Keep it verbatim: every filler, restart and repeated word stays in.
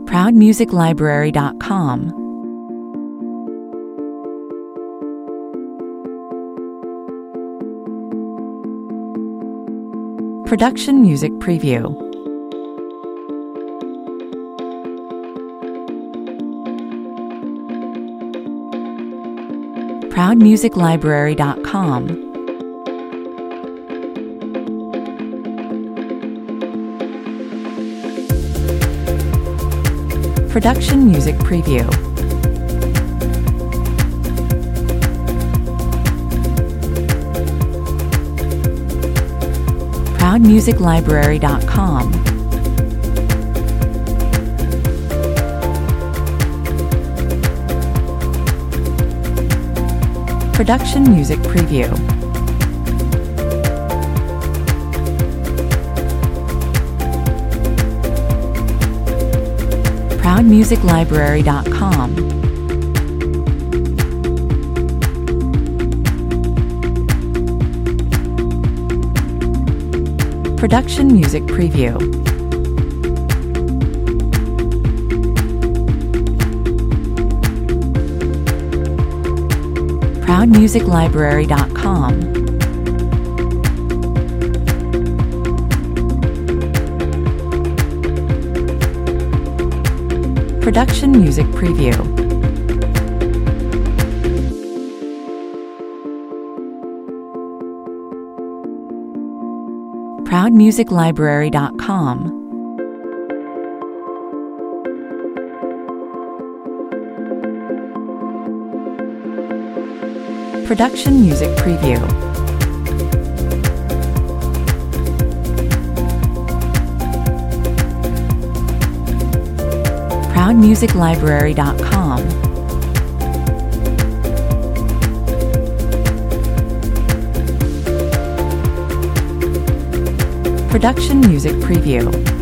proud music library dot com. Production Music Preview. proud music library dot com. Production Music Preview. proud music library dot com. Production Music Preview. proud music library dot com. Production Music Preview. proud music library dot com. Production Music Preview. proud music library dot com. Production Music Preview. proud music library dot com. Production Music Preview.